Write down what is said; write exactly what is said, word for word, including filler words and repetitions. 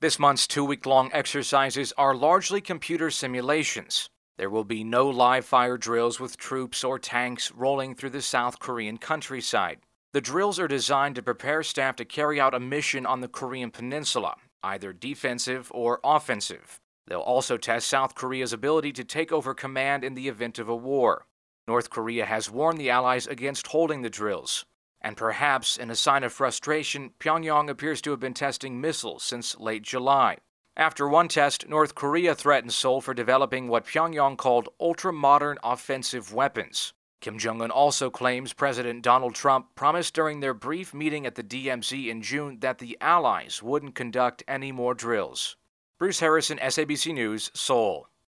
This month's two-week-long exercises are largely computer simulations. There will be no live-fire drills with troops or tanks rolling through the South Korean countryside. The drills are designed to prepare staff to carry out a mission on the Korean peninsula, either defensive or offensive. They'll also test South Korea's ability to take over command in the event of a war. North Korea has warned the Allies against holding the drills. And perhaps in a sign of frustration, Pyongyang appears to have been testing missiles since late July. After one test, North Korea threatened Seoul for developing what Pyongyang called ultra-modern offensive weapons. Kim Jong-un also claims President Donald Trump promised during their brief meeting at the D M Z in June that the Allies wouldn't conduct any more drills. Bruce Harrison, S A B C News, Seoul.